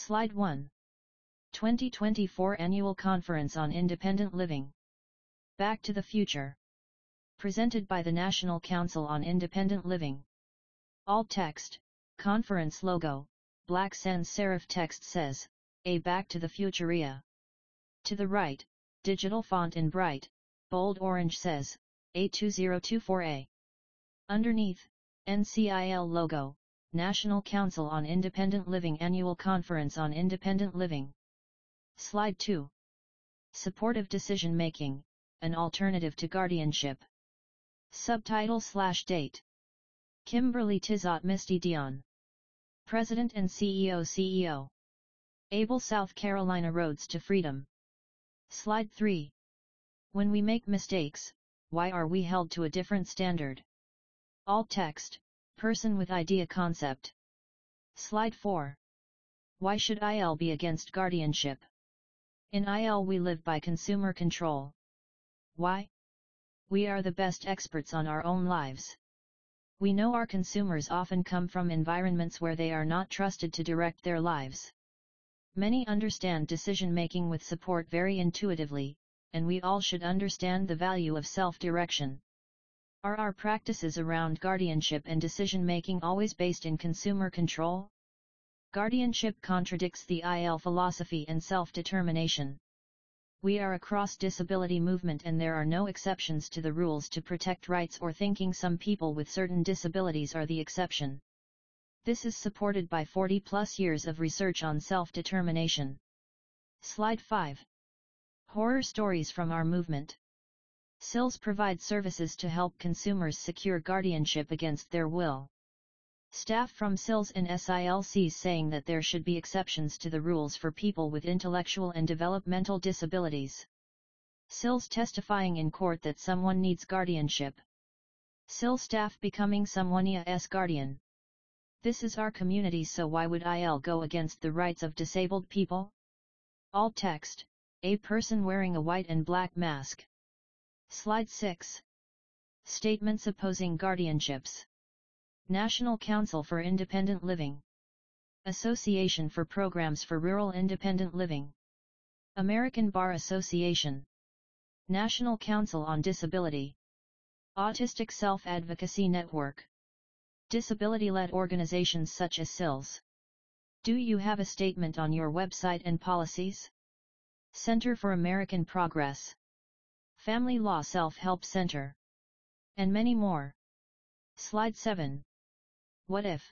Slide 1. 2024 Annual Conference on Independent Living. Back to the Future. Presented by the National Council on Independent Living. Alt text, conference logo, black sans serif text says, A Back to the Futurea. To the right, digital font in bright, bold orange says, A2024A. Underneath, NCIL logo, National Council on Independent Living Annual Conference on Independent Living. Slide 2. Supportive Decision Making, an Alternative to Guardianship. Subtitle/date. Kimberly Tizot Misty Dion. President and CEO. Able South Carolina Roads to Freedom. Slide 3. When we make mistakes, why are we held to a different standard? Alt text, person with idea concept. Slide 4. Why should IL be against guardianship? In IL we live by consumer control. Why? We are the best experts on our own lives. We know our consumers often come from environments where they are not trusted to direct their lives. Many understand decision-making with support very intuitively, and we all should understand the value of self-direction. Are our practices around guardianship and decision-making always based in consumer control? Guardianship contradicts the IL philosophy and self-determination. We are a cross-disability movement and there are no exceptions to the rules to protect rights or thinking some people with certain disabilities are the exception. This is supported by 40+ years of research on self-determination. Slide 5. Horror stories from our movement. SILS provides services to help consumers secure guardianship against their will. Staff from SILS and SILCs saying that there should be exceptions to the rules for people with intellectual and developmental disabilities. SILS testifying in court that someone needs guardianship. SILS staff becoming someone's guardian. This is our community, so why would IL go against the rights of disabled people? Alt text, a person wearing a white and black mask. Slide 6. Statements opposing guardianships. National Council for Independent Living. Association for Programs for Rural Independent Living. American Bar Association. National Council on Disability. Autistic Self-Advocacy Network. Disability-led organizations such as SILS. Do you have a statement on your website and policies? Center for American Progress. Family Law Self-Help Center. And many more. Slide 7. What if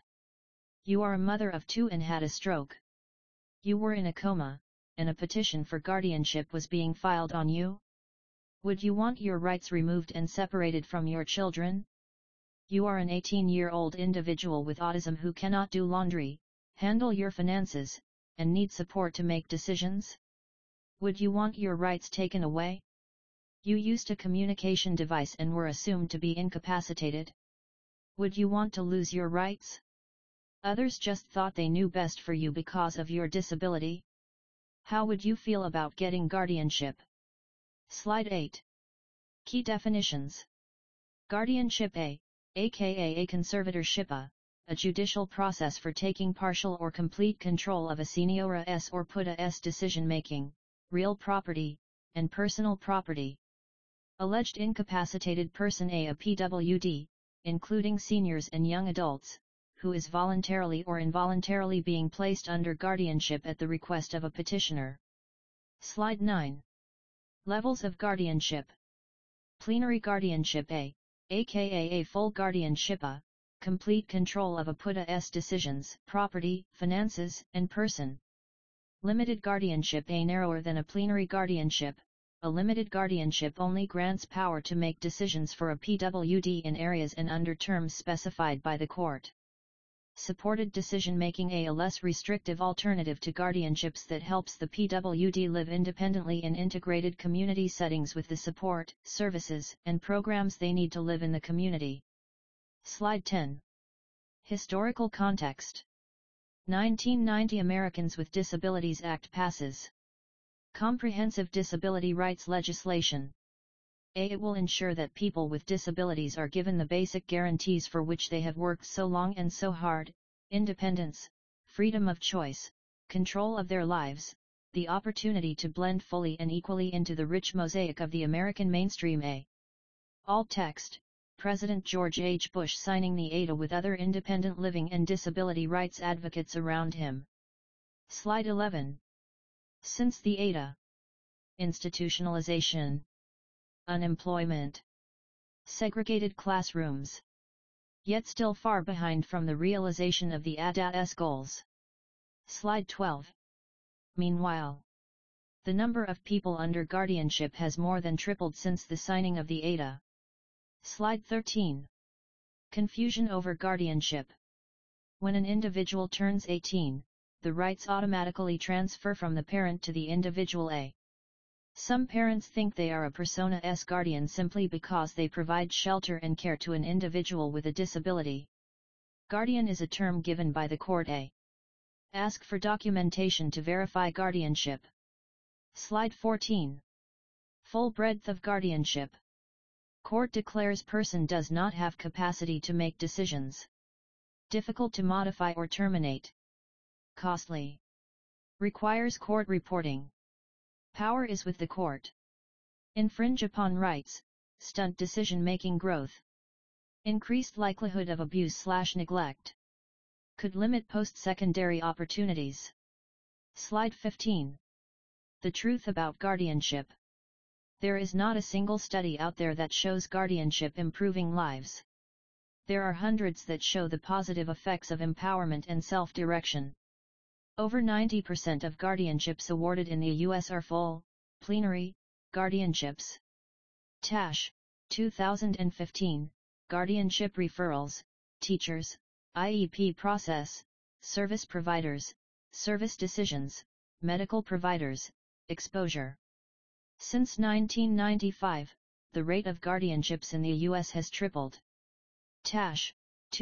you are a mother of 2 and had a stroke? You were in a coma, and a petition for guardianship was being filed on you? Would you want your rights removed and separated from your children? You are an 18-year-old individual with autism who cannot do laundry, handle your finances, and need support to make decisions? Would you want your rights taken away? You used a communication device and were assumed to be incapacitated? Would you want to lose your rights? Others just thought they knew best for you because of your disability? How would you feel about getting guardianship? Slide 8. Key definitions. Guardianship aka a conservatorship a judicial process for taking partial or complete control of a senior's or PUTA's decision-making, real property, and personal property. Alleged incapacitated person a PWD, including seniors and young adults, who is voluntarily or involuntarily being placed under guardianship at the request of a petitioner. Slide 9. Levels of guardianship. Plenary guardianship aka a full guardianship complete control of a PUTA's decisions, property, finances, and person. Limited guardianship narrower than a plenary guardianship. A limited guardianship only grants power to make decisions for a PWD in areas and under terms specified by the court. Supported decision-making a less restrictive alternative to guardianships that helps the PWD live independently in integrated community settings with the support, services, and programs they need to live in the community. Slide 10. Historical context. 1990 Americans with Disabilities Act passes. Comprehensive disability rights legislation. It will ensure that people with disabilities are given the basic guarantees for which they have worked so long and so hard: independence, freedom of choice, control of their lives, the opportunity to blend fully and equally into the rich mosaic of the American mainstream. Alt text, President George H. Bush signing the ADA with other independent living and disability rights advocates around him. Slide 11. Since the ADA, institutionalization, unemployment, segregated classrooms, yet still far behind from the realization of the ADA's goals. Slide 12. Meanwhile, the number of people under guardianship has more than tripled since the signing of the ADA. Slide 13. Confusion over guardianship. When an individual turns 18, the rights automatically transfer from the parent to the individual. Some parents think they are a persona S guardian simply because they provide shelter and care to an individual with a disability. Guardian is a term given by the court. Ask for documentation to verify guardianship. Slide 14. Full breadth of guardianship. Court declares person does not have capacity to make decisions. Difficult to modify or terminate. Costly. Requires court reporting. Power is with the court. Infringe upon rights, stunt decision-making growth. Increased likelihood of abuse/neglect. Could limit post-secondary opportunities. Slide 15. The truth about guardianship. There is not a single study out there that shows guardianship improving lives. There are hundreds that show the positive effects of empowerment and self-direction. Over 90% of guardianships awarded in the U.S. are full, plenary, guardianships. Tash, 2015, Guardianship Referrals, Teachers, IEP Process, Service Providers, Service Decisions, Medical Providers, Exposure. Since 1995, the rate of guardianships in the U.S. has tripled. Tash,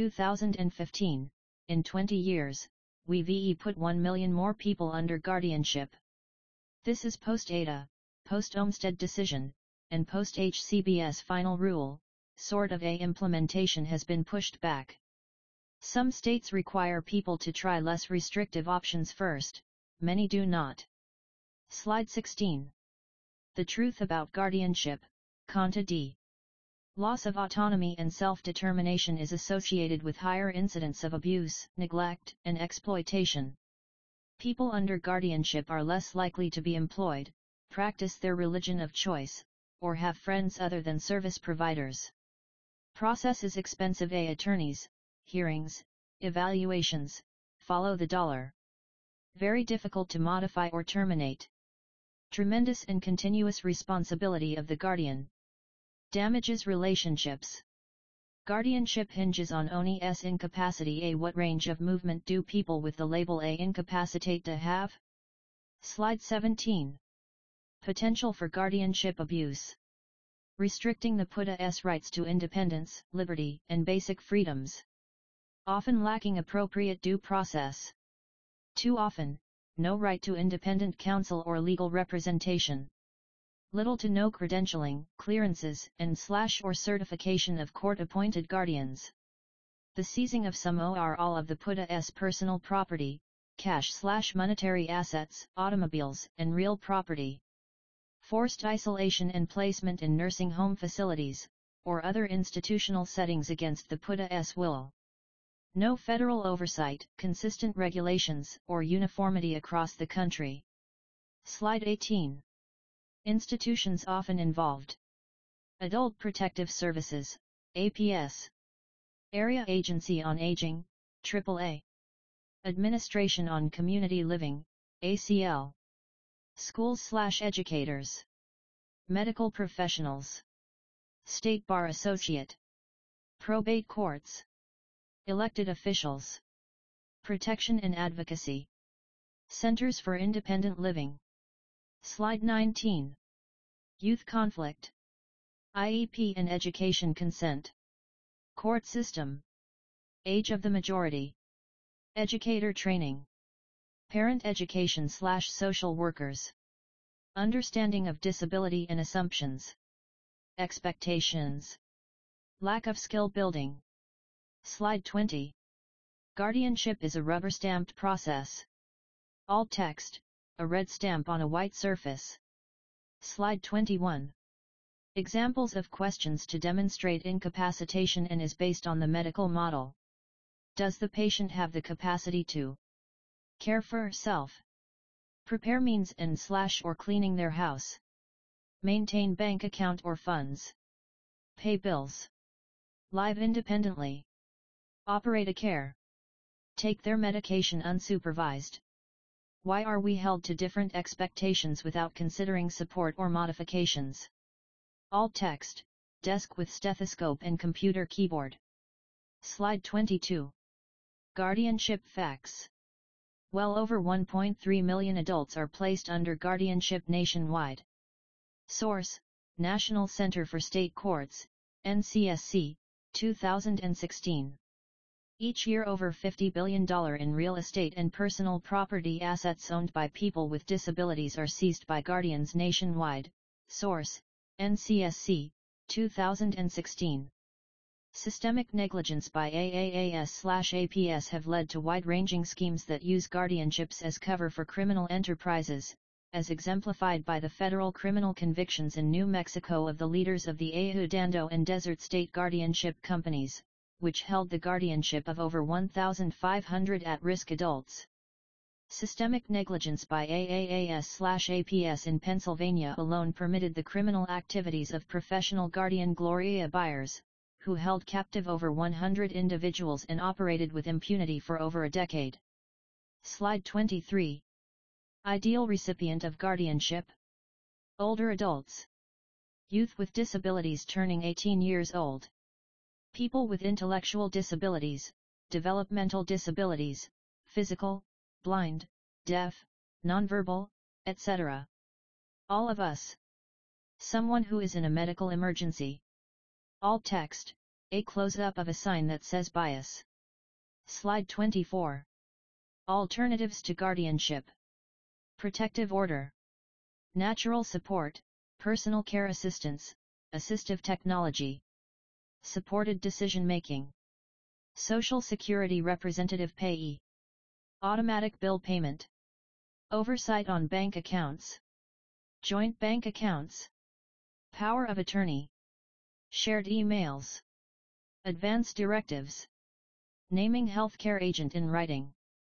2015, in 20 years, we've put 1 million more people under guardianship. This is post-ADA, post-Olmstead decision, and post-HCBS final rule, sort of implementation has been pushed back. Some states require people to try less restrictive options first, many do not. Slide 16. The truth about guardianship, Conta D. Loss of autonomy and self-determination is associated with higher incidence of abuse, neglect, and exploitation. People under guardianship are less likely to be employed, practice their religion of choice, or have friends other than service providers. Process is expensive. Attorneys, hearings, evaluations, follow the dollar. Very difficult to modify or terminate. Tremendous and continuous responsibility of the guardian. Damages relationships. Guardianship hinges on ONI's incapacity. What range of movement do people with the label A incapacitate to have? Slide 17. Potential for guardianship abuse. Restricting the PUTA's rights to independence, liberty, and basic freedoms. Often lacking appropriate due process. Too often, no right to independent counsel or legal representation. Little to no credentialing, clearances, and/or certification of court-appointed guardians. The seizing of some or all of the PUTA's personal property, cash/monetary assets, automobiles, and real property. Forced isolation and placement in nursing home facilities, or other institutional settings against the PUTA's will. No federal oversight, consistent regulations, or uniformity across the country. Slide 18. Institutions often involved. Adult Protective Services, APS. Area Agency on Aging, AAA. Administration on Community Living, ACL. Schools/educators. Medical professionals. State Bar Associate. Probate courts. Elected officials. Protection and advocacy. Centers for Independent Living. Slide 19. Youth conflict. IEP and education consent. Court system. Age of the majority. Educator training. Parent education/social workers. Understanding of disability and assumptions. Expectations. Lack of skill building. Slide 20. Guardianship is a rubber-stamped process. Alt text, a red stamp on a white surface. Slide 21. Examples of questions to demonstrate incapacitation and is based on the medical model. Does the patient have the capacity to care for herself? Prepare means and/or cleaning their house. Maintain bank account or funds. Pay bills. Live independently. Operate a care. Take their medication unsupervised. Why are we held to different expectations without considering support or modifications? Alt text, desk with stethoscope and computer keyboard. Slide 22. Guardianship facts. Well over 1.3 million adults are placed under guardianship nationwide. Source, National Center for State Courts, NCSC, 2016. Each year over $50 billion in real estate and personal property assets owned by people with disabilities are seized by guardians nationwide. Source, NCSC, 2016. Systemic negligence by AAAS/APS have led to wide-ranging schemes that use guardianships as cover for criminal enterprises, as exemplified by the federal criminal convictions in New Mexico of the leaders of the Ayudando and Desert State Guardianship Companies, which held the guardianship of over 1,500 at-risk adults. Systemic negligence by AAAS/APS in Pennsylvania alone permitted the criminal activities of professional guardian Gloria Byers, who held captive over 100 individuals and operated with impunity for over a decade. Slide 23. Ideal recipient of guardianship: older adults, youth with disabilities turning 18 years old, people with intellectual disabilities, developmental disabilities, physical, blind, deaf, nonverbal, etc. All of us. Someone who is in a medical emergency. Alt text, a close-up of a sign that says bias. Slide 24. Alternatives to guardianship: protective order, natural support, personal care assistance, assistive technology, supported decision-making, Social Security representative payee, automatic bill payment, oversight on bank accounts, joint bank accounts, power of attorney, shared emails, advance directives, naming healthcare agent in writing.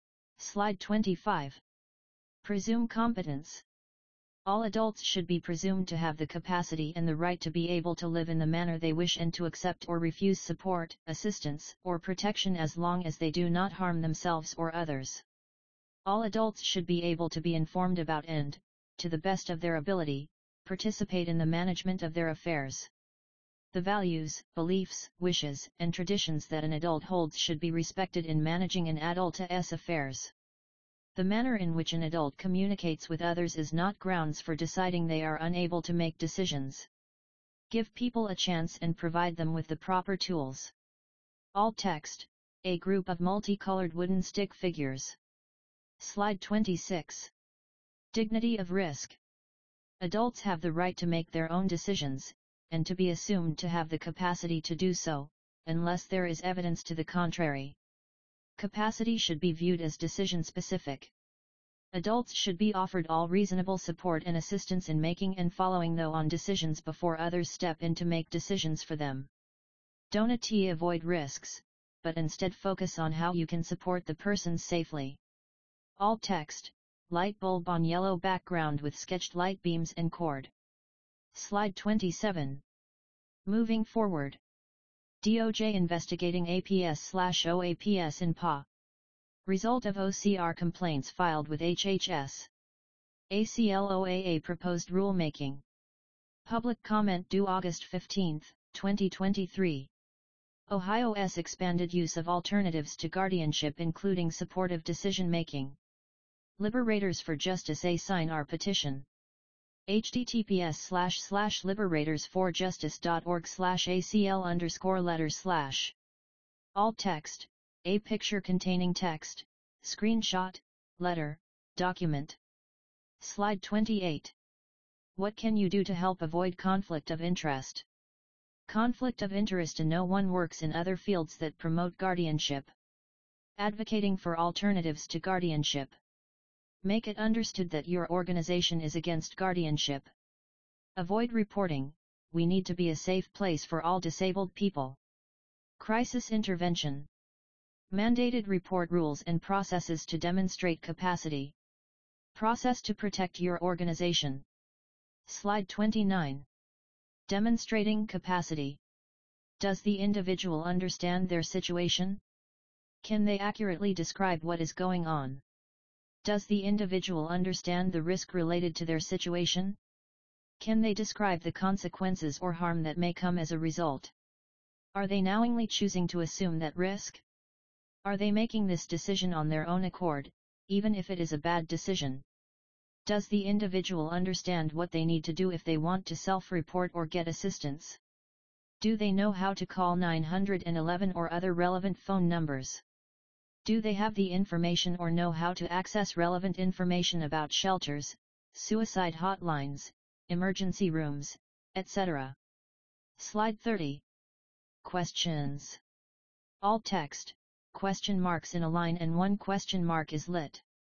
Slide 25. Presume competence. All adults should be presumed to have the capacity and the right to be able to live in the manner they wish and to accept or refuse support, assistance, or protection as long as they do not harm themselves or others. All adults should be able to be informed about and, to the best of their ability, participate in the management of their affairs. The values, beliefs, wishes, and traditions that an adult holds should be respected in managing an adult's affairs. The manner in which an adult communicates with others is not grounds for deciding they are unable to make decisions. Give people a chance and provide them with the proper tools. Alt text, a group of multicolored wooden stick figures. Slide 26. Dignity of risk. Adults have the right to make their own decisions, and to be assumed to have the capacity to do so, unless there is evidence to the contrary. Capacity should be viewed as decision-specific. Adults should be offered all reasonable support and assistance in making and following through on decisions before others step in to make decisions for them. Don't avoid risks, but instead focus on how you can support the person safely. Alt text, light bulb on yellow background with sketched light beams and cord. Slide 27. Moving forward. DOJ investigating APS/OAPS in PA. Result of OCR complaints filed with HHS. ACLOAA proposed rulemaking. Public comment due August 15, 2023. Ohio's expanded use of alternatives to guardianship including supportive decision-making. Liberators for Justice sign our petition. https://liberatorsforjustice.org/acl_letters/. Alt text, a picture containing text, screenshot, letter, document. Slide 28. What can you do to help avoid conflict of interest? Conflict of interest: no one works in other fields that promote guardianship. Advocating for alternatives to guardianship. Make it understood that your organization is against guardianship. Avoid reporting, we need to be a safe place for all disabled people. Crisis intervention. Mandated report rules and processes to demonstrate capacity. Process to protect your organization. Slide 29. Demonstrating capacity. Does the individual understand their situation? Can they accurately describe what is going on? Does the individual understand the risk related to their situation? Can they describe the consequences or harm that may come as a result? Are they knowingly choosing to assume that risk? Are they making this decision on their own accord, even if it is a bad decision? Does the individual understand what they need to do if they want to self-report or get assistance? Do they know how to call 911 or other relevant phone numbers? Do they have the information or know how to access relevant information about shelters, suicide hotlines, emergency rooms, etc.? Slide 30. Questions. Alt text, question marks in a line and one question mark is lit.